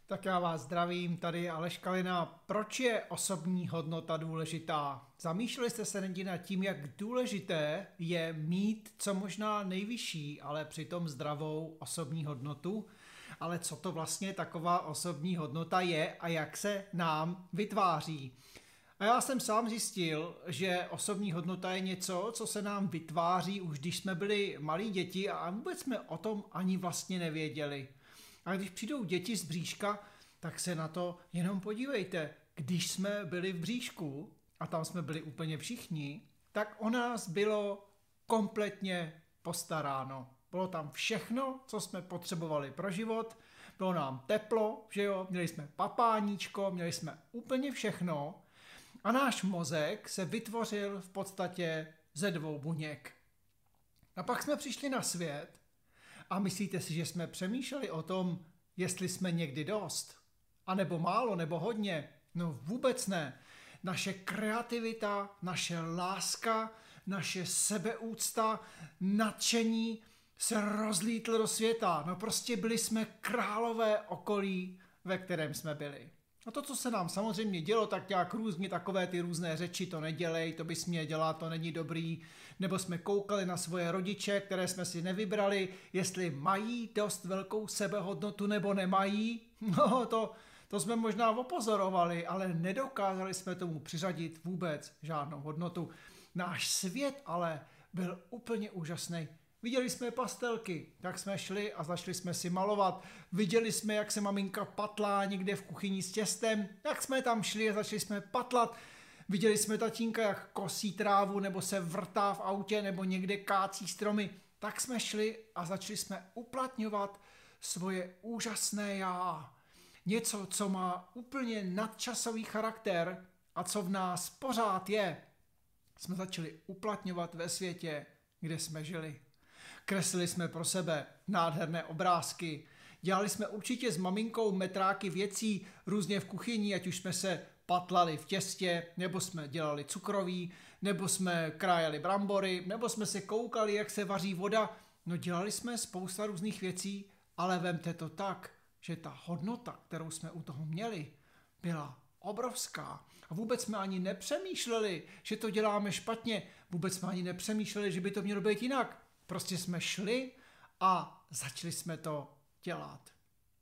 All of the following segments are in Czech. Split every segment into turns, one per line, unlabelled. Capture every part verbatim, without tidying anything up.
Tak já vás zdravím, tady je Aleš Kalina. Proč je osobní hodnota důležitá? Zamýšleli jste se někdy nad tím, jak důležité je mít co možná nejvyšší, ale přitom zdravou osobní hodnotu? Ale co to vlastně taková osobní hodnota je a jak se nám vytváří? A já jsem sám zjistil, že osobní hodnota je něco, co se nám vytváří už když jsme byli malí děti a vůbec jsme o tom ani vlastně nevěděli. A když přijdou děti z bříška, tak se na to jenom podívejte. Když jsme byli v bříšku, a tam jsme byli úplně všichni, tak o nás bylo kompletně postaráno. Bylo tam všechno, co jsme potřebovali pro život, bylo nám teplo, že jo, měli jsme papáníčko, měli jsme úplně všechno a náš mozek se vytvořil v podstatě ze dvou buněk. A pak jsme přišli na svět a myslíte si, že jsme přemýšleli o tom, jestli jsme někdy dost? A nebo málo, nebo hodně? No vůbec ne. Naše kreativita, naše láska, naše sebeúcta, nadšení se rozlítl do světa. No prostě byli jsme králové okolí, ve kterém jsme byli. A to, co se nám samozřejmě dělo, tak nějak různě takové ty různé řeči, to nedělej, to bys měl dělat, to není dobrý. Nebo jsme koukali na svoje rodiče, které jsme si nevybrali, jestli mají dost velkou sebehodnotu nebo nemají. No to, to jsme možná opozorovali, ale nedokázali jsme tomu přiřadit vůbec žádnou hodnotu. Náš svět ale byl úplně úžasný. Viděli jsme pastelky, tak jsme šli a začali jsme si malovat. Viděli jsme, jak se maminka patlá někde v kuchyni s těstem, tak jsme tam šli a začali jsme patlat. Viděli jsme tatínka, jak kosí trávu, nebo se vrtá v autě, nebo někde kácí stromy. Tak jsme šli a začali jsme uplatňovat svoje úžasné já. Něco, co má úplně nadčasový charakter a co v nás pořád je, jsme začali uplatňovat ve světě, kde jsme žili. Kreslili jsme pro sebe nádherné obrázky, dělali jsme určitě s maminkou metráky věcí různě v kuchyni, ať už jsme se patlali v těstě, nebo jsme dělali cukroví, nebo jsme krájeli brambory, nebo jsme se koukali, jak se vaří voda. No dělali jsme spousta různých věcí, ale vemte to tak, že ta hodnota, kterou jsme u toho měli, byla obrovská. A vůbec jsme ani nepřemýšleli, že to děláme špatně, vůbec jsme ani nepřemýšleli, že by to mělo být jinak. Prostě jsme šli a začali jsme to dělat.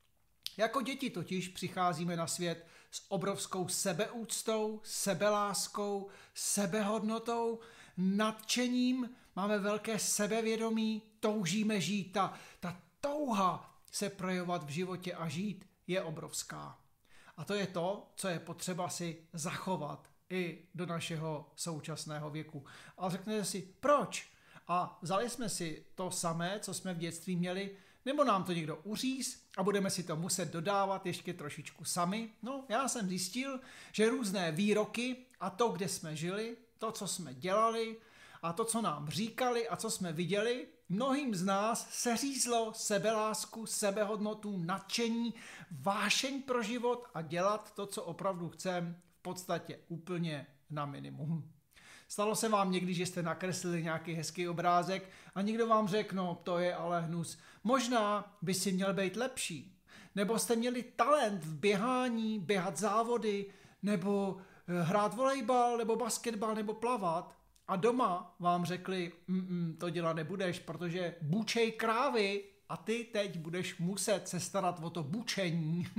Jako děti totiž přicházíme na svět s obrovskou sebeúctou, sebeláskou, sebehodnotou, nadšením, máme velké sebevědomí, toužíme žít. Ta, ta touha se projevovat v životě a žít je obrovská. A to je to, co je potřeba si zachovat i do našeho současného věku. Ale řeknete si, proč? A vzali jsme si to samé, co jsme v dětství měli, nebo nám to někdo uříz a budeme si to muset dodávat ještě trošičku sami. No, já jsem zjistil, že různé výroky a to, kde jsme žili, to, co jsme dělali a to, co nám říkali a co jsme viděli, mnohým z nás seřízlo sebelásku, sebehodnotu, nadšení, vášeň pro život a dělat to, co opravdu chceme, v podstatě úplně na minimum. Stalo se vám někdy, že jste nakreslili nějaký hezký obrázek a někdo vám řekl, no to je ale hnus. Možná by si měl být lepší. Nebo jste měli talent v běhání, běhat závody, nebo hrát volejbal, nebo basketbal, nebo plavat. A doma vám řekli, to dělat nebudeš, protože bučej krávy a ty teď budeš muset se starat o to bučení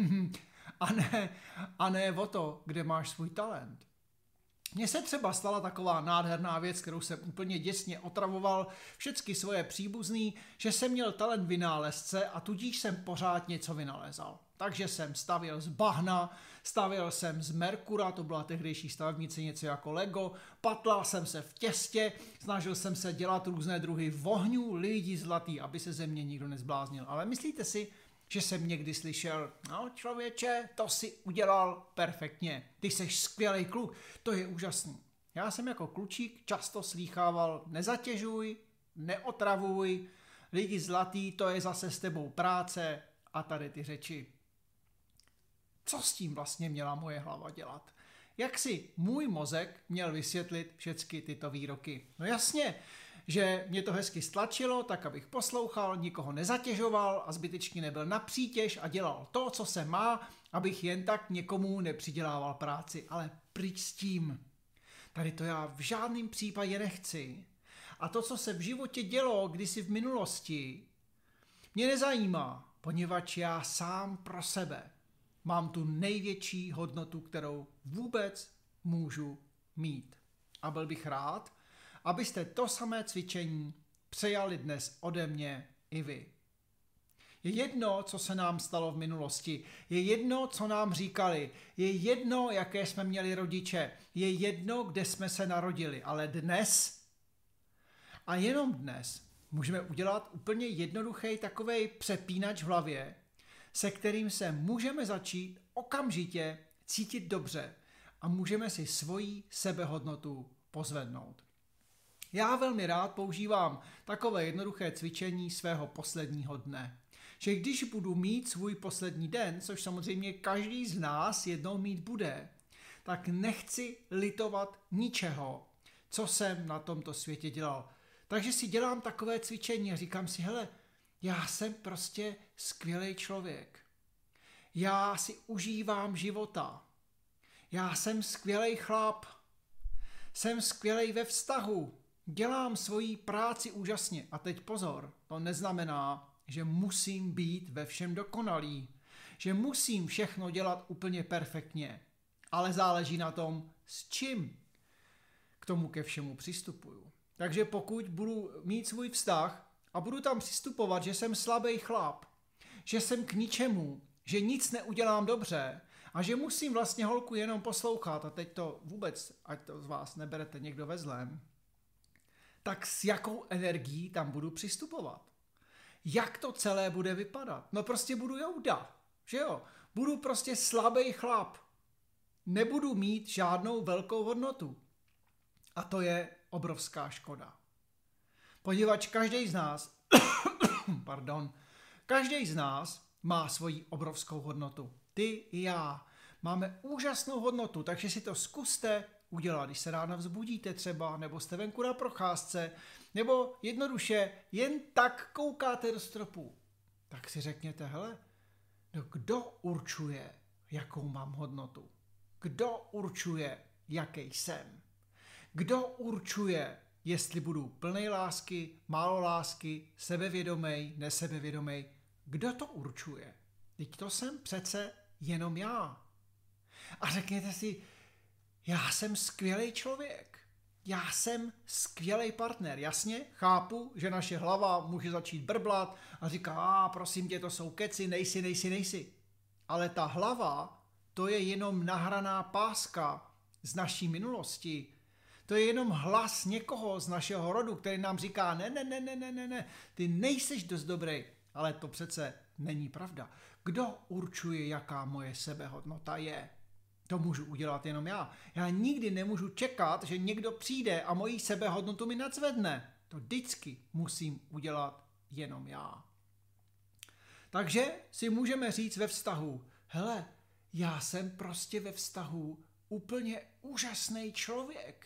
a ne, a ne o to, kde máš svůj talent. Mně se třeba stala taková nádherná věc, kterou jsem úplně děsně otravoval všechny svoje příbuzný, že jsem měl talent vynálezce a tudíž jsem pořád něco vynalezal. Takže jsem stavěl z bahna, stavěl jsem z merkura, to byla tehdejší stavebnice něco jako Lego, patlal jsem se v těstě, snažil jsem se dělat různé druhy vohňů, lidí zlatý, aby se ze mě nikdo nezbláznil. Ale myslíte si, že jsem někdy slyšel, no člověče, to si udělal perfektně, ty jsi skvělý kluk, to je úžasný. Já jsem jako klučík často slýchával, nezatěžuj, neotravuj, lidi zlatý, to je zase s tebou práce a tady ty řeči. Co s tím vlastně měla moje hlava dělat? Jak si můj mozek měl vysvětlit všechny tyto výroky? No jasně, že mě to hezky stlačilo, tak abych poslouchal, nikoho nezatěžoval a zbytečně nebyl na přítěž a dělal to, co se má, abych jen tak někomu nepřidělával práci. Ale pryč s tím. Tady to já v žádném případě nechci. A to, co se v životě dělo kdysi v minulosti, mě nezajímá, poněvadž já sám pro sebe mám tu největší hodnotu, kterou vůbec můžu mít. A byl bych rád, abyste to samé cvičení přejali dnes ode mě i vy. Je jedno, co se nám stalo v minulosti, je jedno, co nám říkali, je jedno, jaké jsme měli rodiče, je jedno, kde jsme se narodili, ale dnes a jenom dnes můžeme udělat úplně jednoduchý takovej přepínač v hlavě, se kterým se můžeme začít okamžitě cítit dobře a můžeme si svoji sebehodnotu pozvednout. Já velmi rád používám takové jednoduché cvičení svého posledního dne. Že když budu mít svůj poslední den, což samozřejmě každý z nás jednou mít bude, tak nechci litovat ničeho, co jsem na tomto světě dělal. Takže si dělám takové cvičení a říkám si, hele, já jsem prostě skvělý člověk. Já si užívám života. Já jsem skvělý chlap. Jsem skvělý ve vztahu. Dělám svoji práci úžasně. A teď pozor, to neznamená, že musím být ve všem dokonalý. Že musím všechno dělat úplně perfektně. Ale záleží na tom, s čím k tomu ke všemu přistupuju. Takže pokud budu mít svůj vztah a budu tam přistupovat, že jsem slabý chlap, že jsem k ničemu, že nic neudělám dobře a že musím vlastně holku jenom poslouchat, a teď to vůbec, ať to z vás neberete někdo ve zlém, tak s jakou energií tam budu přistupovat? Jak to celé bude vypadat? No prostě budu jouda, že jo? Budu prostě slabý chlap. Nebudu mít žádnou velkou hodnotu. A to je obrovská škoda. Poněvadž každý z nás, pardon, každý z nás má svoji obrovskou hodnotu. Ty i já máme úžasnou hodnotu, takže si to zkuste udělat, když se ráno vzbudíte třeba, nebo jste venku na procházce, nebo jednoduše jen tak koukáte do stropu. Tak si řekněte, hele, no kdo určuje, jakou mám hodnotu? Kdo určuje, jaký jsem? Kdo určuje, jestli budu plnej lásky, málo lásky, sebevědomej, nesebevědomej? Kdo to určuje? Teď to jsem přece jenom já. A řekněte si, já jsem skvělý člověk. Já jsem skvělý partner. Jasně, chápu, že naše hlava může začít brblat a říká, a prosím tě, to jsou keci, nejsi, nejsi, nejsi. Ale ta hlava, to je jenom nahraná páska z naší minulosti. To je jenom hlas někoho z našeho rodu, který nám říká, ne, ne, ne, ne, ne, ne, ne, ty nejseš dost dobrý. Ale to přece není pravda. Kdo určuje, jaká moje sebehodnota je? To můžu udělat jenom já. Já nikdy nemůžu čekat, že někdo přijde a moji sebehodnotu mi nadzvedne. To vždycky musím udělat jenom já. Takže si můžeme říct ve vztahu, hele, já jsem prostě ve vztahu úplně úžasný člověk.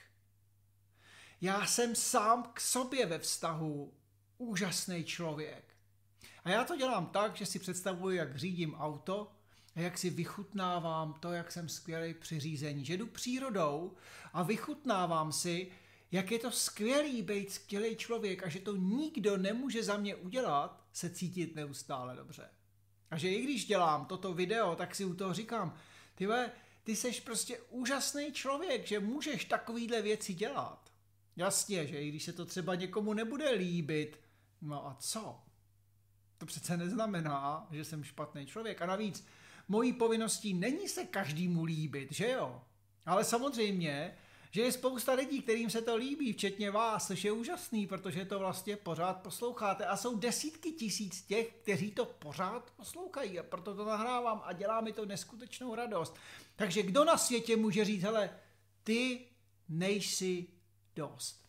Já jsem sám k sobě ve vztahu úžasný člověk. A já to dělám tak, že si představuji, jak řídím auto a jak si vychutnávám to, jak jsem skvělý při řízení. Že jdu přírodou a vychutnávám si, jak je to skvělý být skvělý člověk a že to nikdo nemůže za mě udělat, se cítit neustále dobře. A že i když dělám toto video, tak si u toho říkám, ty ve, ty seš prostě úžasný člověk, že můžeš takovýhle věci dělat. Jasně, že i když se to třeba někomu nebude líbit, no a co? To přece neznamená, že jsem špatný člověk. A navíc, mojí povinností není se každému líbit, že jo? Ale samozřejmě, že je spousta lidí, kterým se to líbí, včetně vás, což je úžasný, protože to vlastně pořád posloucháte. A jsou desítky tisíc těch, kteří to pořád poslouchají. A proto to nahrávám a dělá mi to neskutečnou radost. Takže kdo na světě může říct, hele, ty nejsi dost.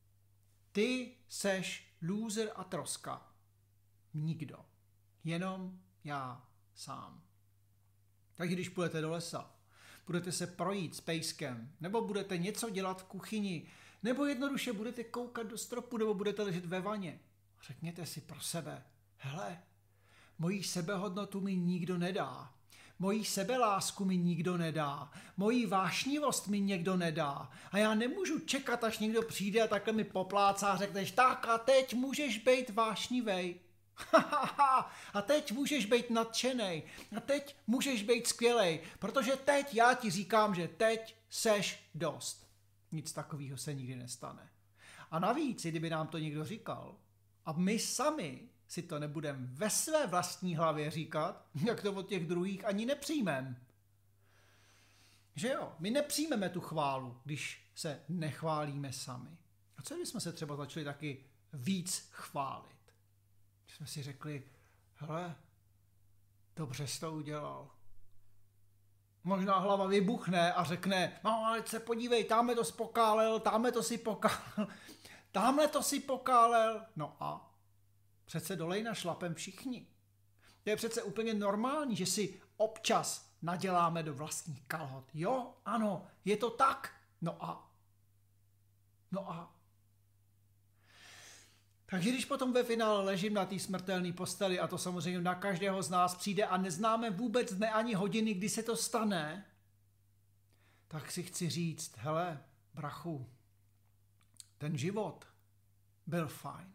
Ty seš loser a troska. Nikdo. Jenom já sám. Takže když půjdete do lesa, budete se projít s pejskem, nebo budete něco dělat v kuchyni, Nebo jednoduše budete koukat do stropu, nebo budete ležet ve vaně. Řekněte si pro sebe, hele, mojí sebehodnotu mi nikdo nedá. Mojí sebelásku mi nikdo nedá. Mojí vášnivost mi někdo nedá. A já nemůžu čekat, až někdo přijde a takhle mi poplácá a řekneš, tak a teď můžeš být vášnivej. A teď můžeš být nadšenej. A teď můžeš být skvělej. Protože teď já ti říkám, že teď seš dost. Nic takového se nikdy nestane. A navíc, kdyby nám to někdo říkal, a my sami si to nebudeme ve své vlastní hlavě říkat, jak to od těch druhých ani nepřijmeme. Že jo, my nepřijmeme tu chválu, když se nechválíme sami. A co kdybychom se třeba začali taky víc chválit? Když jsme si řekli, hele, dobře jsi to udělal. Možná hlava vybuchne a řekne, no ale se podívej, támhle to spokálel, támhle to si pokálel, támhle to si pokálel. No a přece dolejna šlapem všichni. To je přece úplně normální, že si občas naděláme do vlastních kalhot. Jo, ano, je to tak. No a? No a? Takže když potom ve finále ležím na té smrtelné posteli a to samozřejmě na každého z nás přijde a neznáme vůbec dne ani hodiny, kdy se to stane, tak si chci říct, hele, brachu, ten život byl fajn.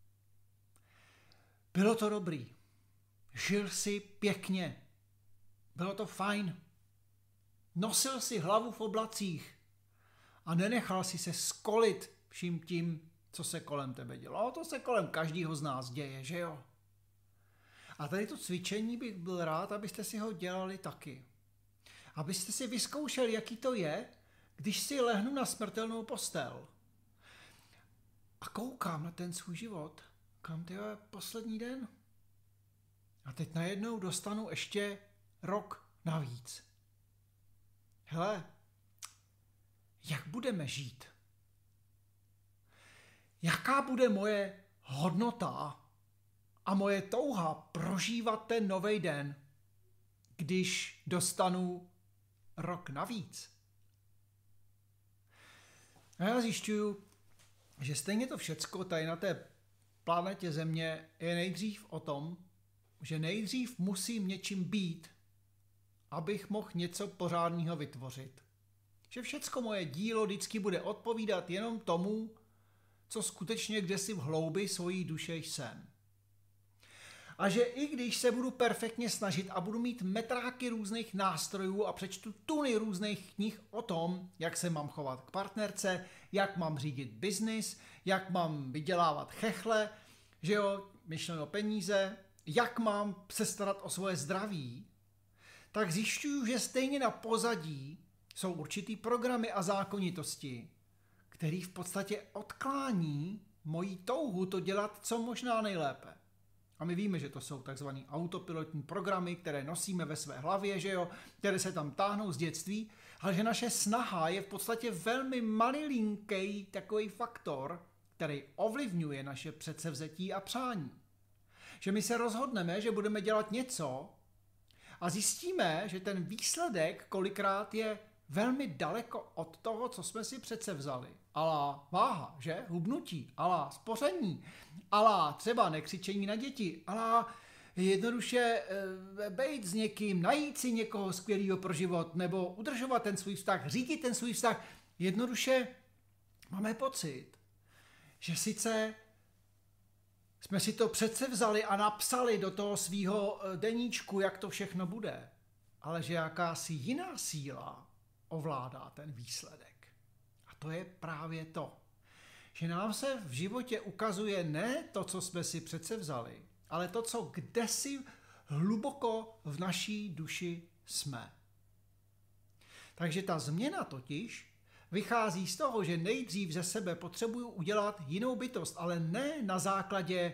Bylo to dobrý. Žil si pěkně. Bylo to fajn. Nosil si hlavu v oblacích a nenechal si se skolit vším tím, co se kolem tebe dělo. To se kolem každého z nás děje, že jo? A tady to cvičení bych byl rád, abyste si ho dělali taky. Abyste si vyzkoušeli, jaký to je, když si lehnu na smrtelnou postel a koukám na ten svůj život. Kam to je poslední den? A teď najednou dostanu ještě rok navíc. Hele, jak budeme žít? Jaká bude moje hodnota a moje touha prožívat ten nový den, když dostanu rok navíc? A já zjišťuju, že stejně to všecko tady na té planetě Země je nejdřív o tom, že nejdřív musím něčím být, abych mohl něco pořádného vytvořit. Že všecko moje dílo vždycky bude odpovídat jenom tomu, co skutečně kdesi v hloubi svojí duše jsem. A že i když se budu perfektně snažit a budu mít metráky různých nástrojů a přečtu tuny různých knih o tom, jak se mám chovat k partnerce, jak mám řídit biznis, jak mám vydělávat chechle, že jo, myšleno peníze, jak mám se starat o svoje zdraví, tak zjišťuju, že stejně na pozadí jsou určitý programy a zákonitosti, který v podstatě odklání moji touhu to dělat co možná nejlépe. A my víme, že to jsou takzvané autopilotní programy, které nosíme ve své hlavě, že jo, které se tam táhnou z dětství, ale že naše snaha je v podstatě velmi malilinký takový faktor, který ovlivňuje naše předsevzetí a přání. Že my se rozhodneme, že budeme dělat něco a zjistíme, že ten výsledek kolikrát je velmi daleko od toho, co jsme si přece vzali. Alá váha, že? Hubnutí, alá spoření, alá třeba nekřičení na děti, alá jednoduše e, bejt s někým, najít si někoho skvělého pro život, nebo udržovat ten svůj vztah, řídit ten svůj vztah. Jednoduše máme pocit, že sice jsme si to přece vzali a napsali do toho svýho deníčku, jak to všechno bude, ale že jakási jiná síla ovládá ten výsledek. A to je právě to, že nám se v životě ukazuje ne to, co jsme si přece vzali, ale to, co kdesi hluboko v naší duši jsme. Takže ta změna totiž vychází z toho, že nejdřív ze sebe potřebuju udělat jinou bytost, ale ne na základě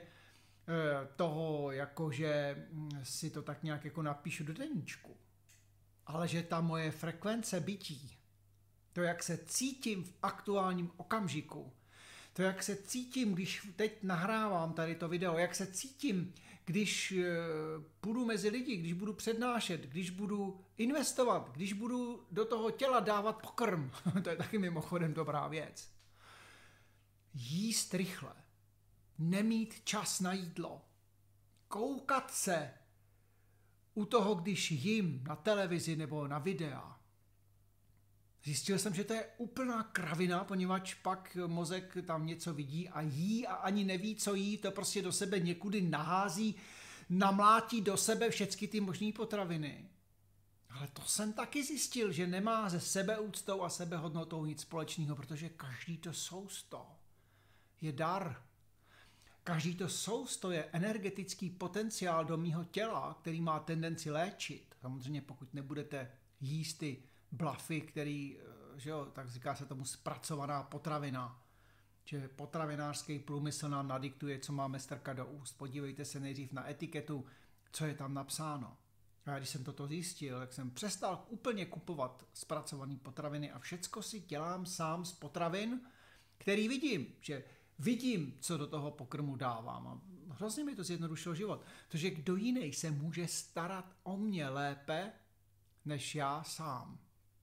toho, jakože si to tak nějak jako napíšu do deníčku, ale že ta moje frekvence bytí, to, jak se cítím v aktuálním okamžiku, to, jak se cítím, když teď nahrávám tady to video, jak se cítím, když půjdu mezi lidi, když budu přednášet, když budu investovat, když budu do toho těla dávat pokrm, to je taky mimochodem dobrá věc, jíst rychle, nemít čas na jídlo, koukat se u toho, když jím na televizi nebo na videa. Zjistil jsem, že to je úplná kravina, poněvadž pak mozek tam něco vidí a jí a ani neví, co jí, to prostě do sebe někudy nahází, namlátí do sebe všechny ty možné potraviny. Ale to jsem taky zjistil, že nemá se sebeúctou a sebehodnotou nic společného, protože každý to sousto je dar. Každý to sousto je energetický potenciál do mýho těla, který má tendenci léčit. Samozřejmě pokud nebudete jíst ty blafy, který, že jo, tak říká se tomu zpracovaná potravina, že potravinářský průmysl nám nadiktuje, co máme strkat do úst. Podívejte se nejdřív na etiketu, co je tam napsáno. A když jsem toto zjistil, tak jsem přestal úplně kupovat zpracované potraviny a všecko si dělám sám z potravin, který vidím, že vidím, co do toho pokrmu dávám. A hrozně mi to zjednodušilo život. Protože kdo jiný se může starat o mě lépe, než já sám.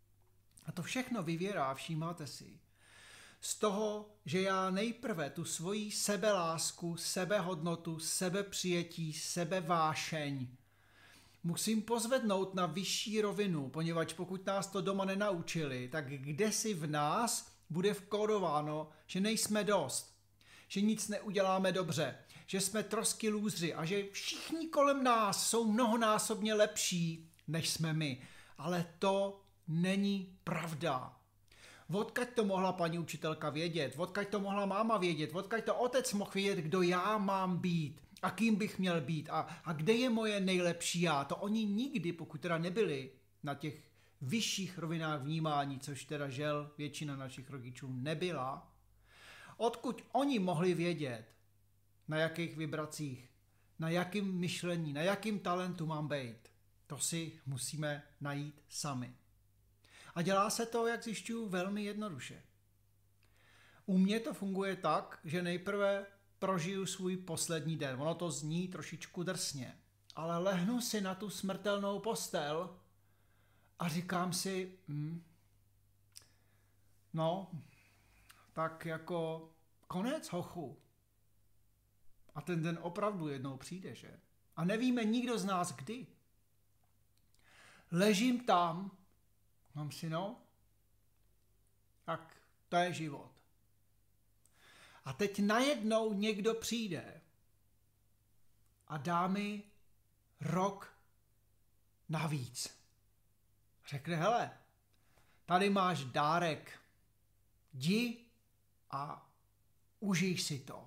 A to všechno vyvěrá, všímáte si, z toho, že já nejprve tu svoji sebelásku, sebehodnotu, sebepřijetí, sebevášeň musím pozvednout na vyšší rovinu, poněvadž pokud nás to doma nenaučili, tak kdesi v nás bude vkódováno, že nejsme dost, že nic neuděláme dobře, že jsme trosky lůzři a že všichni kolem nás jsou mnohonásobně lepší, než jsme my. Ale to není pravda. Odkud to mohla paní učitelka vědět? Odkud to mohla máma vědět? Odkud to otec mohl vědět, kdo já mám být? A kým bych měl být? A, a kde je moje nejlepší já? To oni nikdy, pokud teda nebyli na těch vyšších rovinách vnímání, což teda žel většina našich rodičů nebyla, odkud oni mohli vědět, na jakých vibracích, na jakým myšlení, na jakým talentu mám být, to si musíme najít sami. A dělá se to, jak zjišťuju, velmi jednoduše. U mě to funguje tak, že nejprve prožiju svůj poslední den. Ono to zní trošičku drsně, ale lehnu si na tu smrtelnou postel a říkám si, hm, no, tak jako konec, hochu. A ten den opravdu jednou přijde, že? A nevíme nikdo z nás kdy. Ležím tam, mám si, no, tak to je život. A teď najednou někdo přijde a dá mi rok navíc. Řekne, hele, tady máš dárek, jdi a užij si to.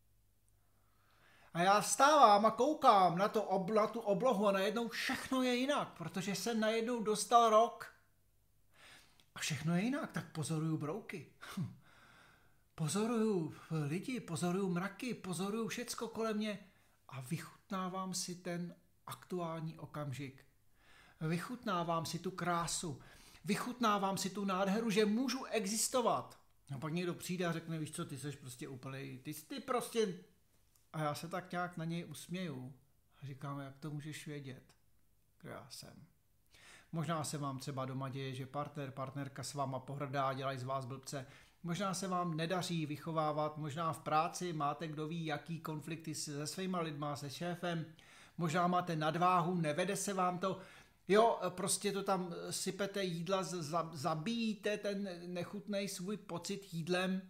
A já vstávám a koukám na, to ob, na tu oblohu a najednou všechno je jinak, protože jsem najednou dostal rok. A všechno je jinak, tak pozoruju brouky. Pozoruju lidi, pozoruju mraky, pozoruju všecko kolem mě a vychutnávám si ten aktuální okamžik. Vychutnávám si tu krásu, vychutnávám si tu nádheru, že můžu existovat. A pak někdo přijde a řekne, víš co, ty jsi prostě úplný, ty, ty prostě... A já se tak nějak na něj usměju a říkám, jak to můžeš vědět, kdo já jsem. Možná se vám třeba doma děje, že partner, partnerka s váma pohrdá, dělají z vás blbce. Možná se vám nedaří vychovávat, možná v práci máte kdo ví, jaký konflikty se svýma lidma, se šéfem. Možná máte nadváhu, nevede se vám to. Jo, prostě to tam sypete jídla, zabíjíte ten nechutnej svůj pocit jídlem.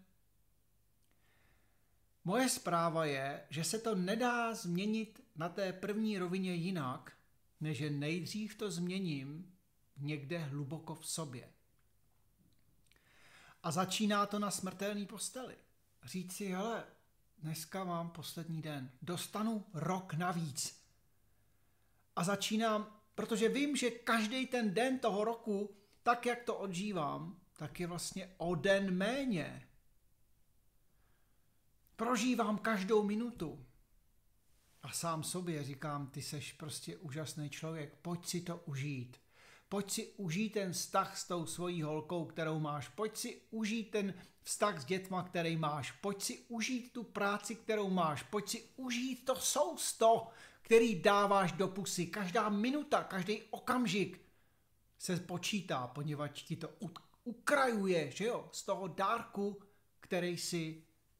Moje zpráva je, že se to nedá změnit na té první rovině jinak, než že nejdřív to změním někde hluboko v sobě. A začíná to na smrtelný posteli. Říct si, hele, dneska mám poslední den, dostanu rok navíc. A začínám, protože vím, že každý ten den toho roku, tak jak to odžívám, tak je vlastně o den méně. Prožívám každou minutu. A sám sobě říkám, ty seš prostě úžasný člověk, pojď si to užít. Pojď si užít ten vztah s tou svojí holkou, kterou máš. Pojď si užít ten vztah s dětma, který máš. Pojď si užít tu práci, kterou máš. Pojď si užít to sousto, který dáváš do pusy. Každá minuta, každý okamžik se počítá, poněvadž ti to ukrajuje, že jo, z toho dárku, který si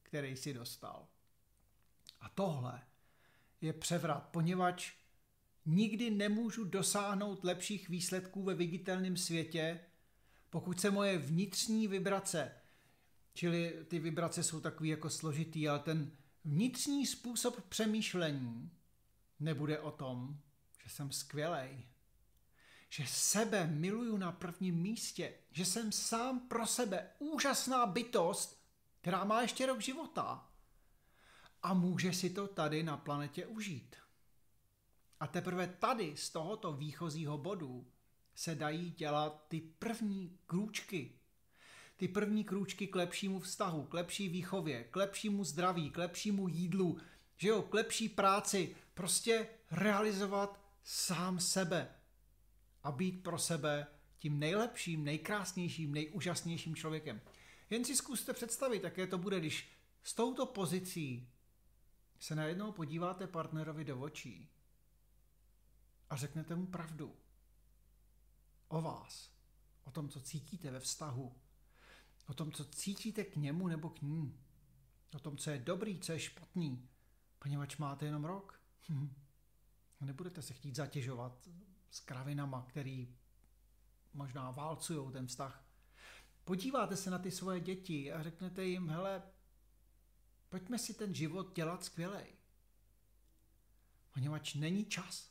který si dostal. A tohle je převrat, poněvadž nikdy nemůžu dosáhnout lepších výsledků ve viditelném světě, pokud se moje vnitřní vibrace, čili ty vibrace jsou takový jako složitý, ale ten vnitřní způsob přemýšlení nebude o tom, že jsem skvělej, že sebe miluju na prvním místě, že jsem sám pro sebe úžasná bytost, která má ještě rok života a může si to tady na planetě užít. A teprve tady z tohoto výchozího bodu se dají dělat ty první krůčky. Ty první krůčky k lepšímu vztahu, k lepší výchově, k lepšímu zdraví, k lepšímu jídlu, že jo, k lepší práci. Prostě realizovat sám sebe a být pro sebe tím nejlepším, nejkrásnějším, nejúžasnějším člověkem. Jen si zkuste představit, jaké to bude, když s touto pozicí se najednou podíváte partnerovi do očí a řeknete mu pravdu o vás, o tom, co cítíte ve vztahu, o tom, co cítíte k němu nebo k ní, o tom, co je dobrý, co je špatný, poněvadž máte jenom rok. Nebudete se chtít zatěžovat s kravinama, který možná válcujou ten vztah. Podíváte se na ty svoje děti a řeknete jim, hele, pojďme si ten život dělat skvělej. Poněvadž není čas.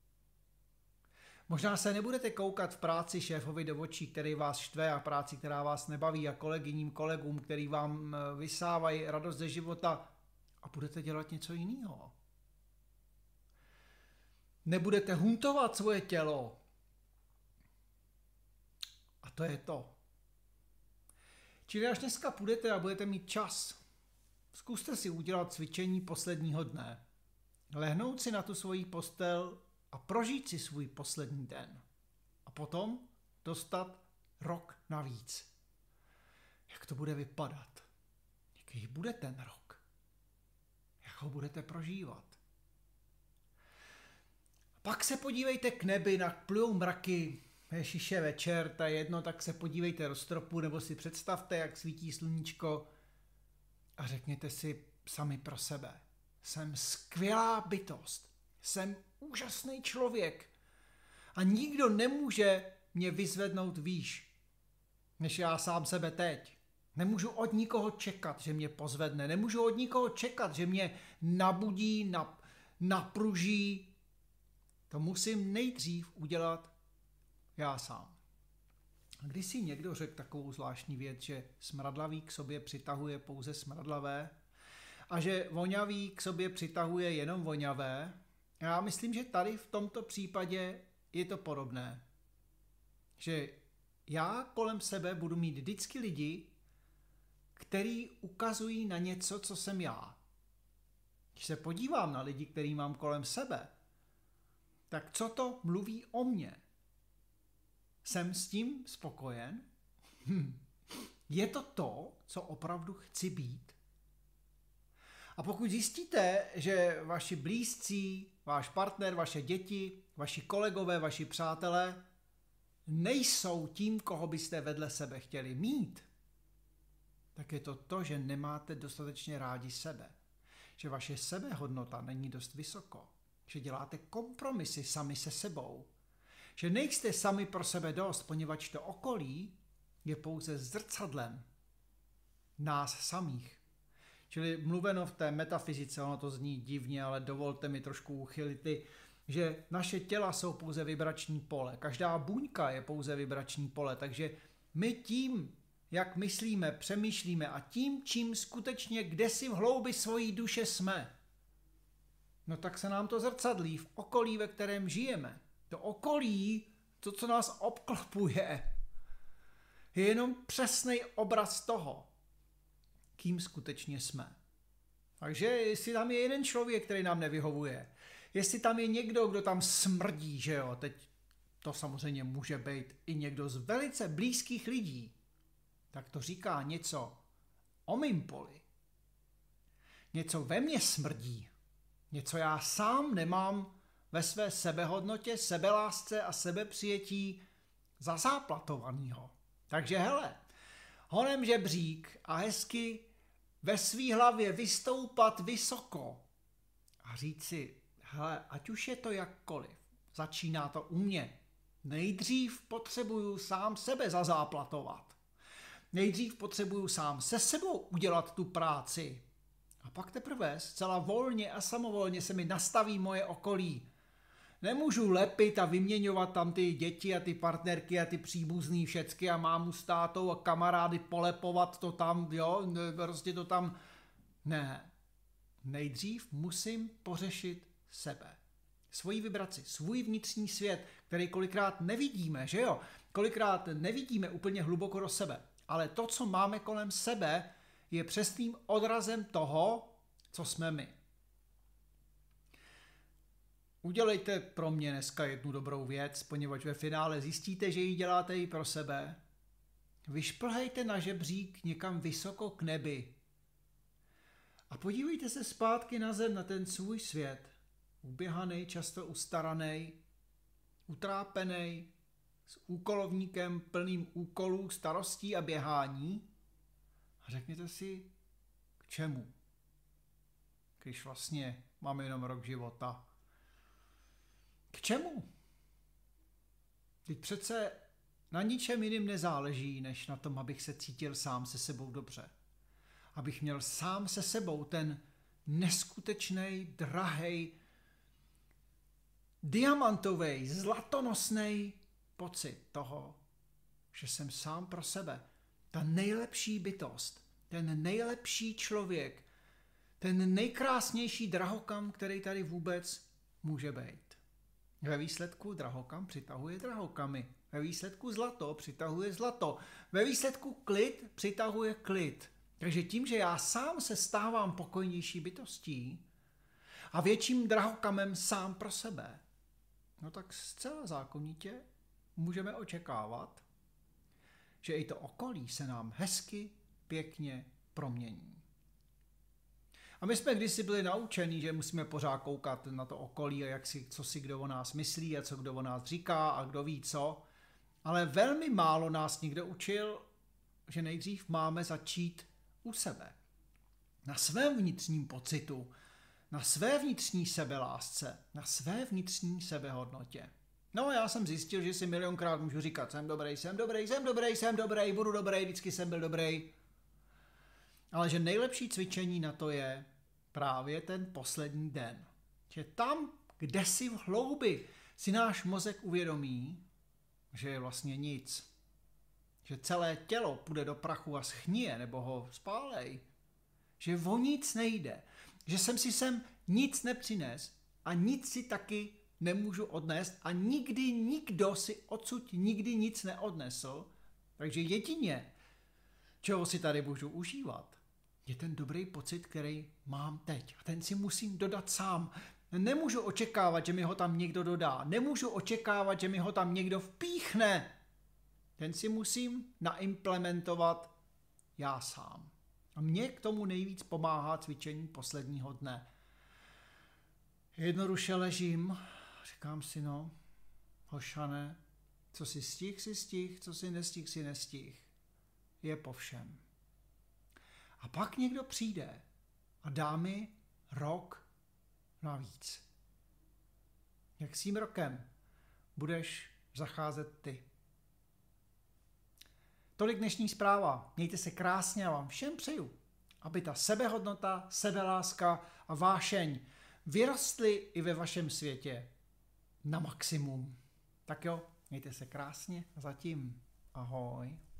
Možná se nebudete koukat v práci šéfovi do očí, který vás štve, a práci, která vás nebaví, a kolegyním, kolegům, který vám vysávají radost ze života, a budete dělat něco jiného. Nebudete huntovat svoje tělo. A to je to. Čili až dneska půjdete a budete mít čas, zkuste si udělat cvičení posledního dne. Lehnout si na tu svoji postel a prožít si svůj poslední den. A potom dostat rok navíc. Jak to bude vypadat? Jaký bude ten rok? Jak ho budete prožívat? Pak se podívejte k nebi, jak plujou mraky, ježiše večer, to je jedno, tak se podívejte do stropu, nebo si představte, jak svítí sluníčko a řekněte si sami pro sebe. Jsem skvělá bytost, jsem úžasný člověk a nikdo nemůže mě vyzvednout výš, než já sám sebe teď. Nemůžu od nikoho čekat, že mě pozvedne, nemůžu od nikoho čekat, že mě nabudí, nap, napruží. To musím nejdřív udělat já sám. A když si někdo řekl takovou zvláštní věc, že smradlavý k sobě přitahuje pouze smradlavé a že voňavý k sobě přitahuje jenom voňavé, já myslím, že tady v tomto případě je to podobné. Že já kolem sebe budu mít vždycky lidi, který ukazují na něco, co jsem já. Když se podívám na lidi, který mám kolem sebe, tak co to mluví o mně? Jsem s tím spokojen? Hm. Je to to, co opravdu chci být? A pokud zjistíte, že vaši blízcí, váš partner, vaše děti, vaši kolegové, vaši přátelé nejsou tím, koho byste vedle sebe chtěli mít, tak je to to, že nemáte dostatečně rádi sebe. Že vaše sebehodnota není dost vysoko. Že děláte kompromisy sami se sebou. Že nejste sami pro sebe dost, poněvadž to okolí je pouze zrcadlem nás samých. Čili mluveno v té metafyzice, ono to zní divně, ale dovolte mi trošku uchylit, že naše těla jsou pouze vibrační pole. Každá buňka je pouze vibrační pole, takže my tím, jak myslíme, přemýšlíme a tím, čím skutečně kdesi v hloubi svojí duše jsme, no tak se nám to zrcadlí v okolí, ve kterém žijeme. To okolí, to, co nás obklopuje, je jenom přesný obraz toho, kým skutečně jsme. Takže jestli tam je jeden člověk, který nám nevyhovuje, jestli tam je někdo, kdo tam smrdí, že jo, teď to samozřejmě může být i někdo z velice blízkých lidí, tak to říká něco o mým poli. Něco ve mně smrdí. Něco já sám nemám ve své sebehodnotě, sebelásce a sebepřijetí zazáplatovanýho. Takže hele, honem žebřík a hezky ve svý hlavě vystoupat vysoko a říct si, hele, ať už je to jakkoliv, začíná to u mě. Nejdřív potřebuju sám sebe zazáplatovat. Nejdřív potřebuju sám se sebou udělat tu práci. A pak teprve zcela volně a samovolně se mi nastaví moje okolí. Nemůžu lepit a vyměňovat tam ty děti a ty partnerky a ty příbuzný všecky a mámu s tátou a kamarády polepovat to tam, jo, prostě to tam. Ne. Nejdřív musím pořešit sebe. Svoji vibraci, svůj vnitřní svět, který kolikrát nevidíme, že jo? Kolikrát nevidíme úplně hluboko do sebe. Ale to, co máme kolem sebe, je přesným odrazem toho, co jsme my. Udělejte pro mě dneska jednu dobrou věc, poněvadž ve finále zjistíte, že ji děláte i pro sebe. Vyšplhejte na žebřík někam vysoko k nebi. A podívejte se zpátky na zem, na ten svůj svět. Uběhaný, často ustaraný, utrápený, s úkolovníkem plným úkolů, starostí a běhání. A řekněte si, k čemu? Když vlastně máme jenom rok života. K čemu? Teď přece na ničem jiným nezáleží, než na tom, abych se cítil sám se sebou dobře. Abych měl sám se sebou ten neskutečný, drahej, diamantový, zlatonosný pocit toho, že jsem sám pro sebe. Ta nejlepší bytost, ten nejlepší člověk, ten nejkrásnější drahokam, který tady vůbec může být. Ve výsledku drahokam přitahuje drahokamy. Ve výsledku zlato přitahuje zlato. Ve výsledku klid přitahuje klid. Takže tím, že já sám se stávám pokojnější bytostí a větším drahokamem sám pro sebe, no tak zcela zákonitě můžeme očekávat, že i to okolí se nám hezky, pěkně promění. A my jsme kdysi byli naučení, že musíme pořád koukat na to okolí a jak si, co si kdo o nás myslí a co kdo o nás říká a kdo ví co. Ale velmi málo nás někdo učil, že nejdřív máme začít u sebe. Na svém vnitřním pocitu, na své vnitřní sebelásce, na své vnitřní sebehodnotě. No já jsem zjistil, že si milionkrát můžu říkat, jsem dobrý, jsem dobrý, jsem dobrý, jsem dobrý, budu dobrý, vždycky jsem byl dobrý. Ale že nejlepší cvičení na to je právě ten poslední den. Že tam, kde si v hloubi si náš mozek uvědomí, že je vlastně nic. Že celé tělo půjde do prachu a schnije, nebo ho spálej. Že o nic nejde. Že jsem si sem nic nepřines a nic si taky nemůžu odnést a nikdy nikdo si odsud nikdy nic neodnesl. Takže jedině, čeho si tady můžu užívat, je ten dobrý pocit, který mám teď. A ten si musím dodat sám. Nemůžu očekávat, že mi ho tam někdo dodá. Nemůžu očekávat, že mi ho tam někdo vpíchne. Ten si musím naimplementovat já sám. A mně k tomu nejvíc pomáhá cvičení posledního dne. Jednoduše ležím, říkám si, no, hošane, co si stih, si stih, co si nestih, si nestih. Je po všem. A pak někdo přijde a dá mi rok navíc. Jak s tím rokem budeš zacházet ty? Tolik dnešní zpráva. Mějte se krásně a vám všem přeju, aby ta sebehodnota, sebeláska a vášeň vyrostly i ve vašem světě na maximum. Tak jo, mějte se krásně a zatím ahoj.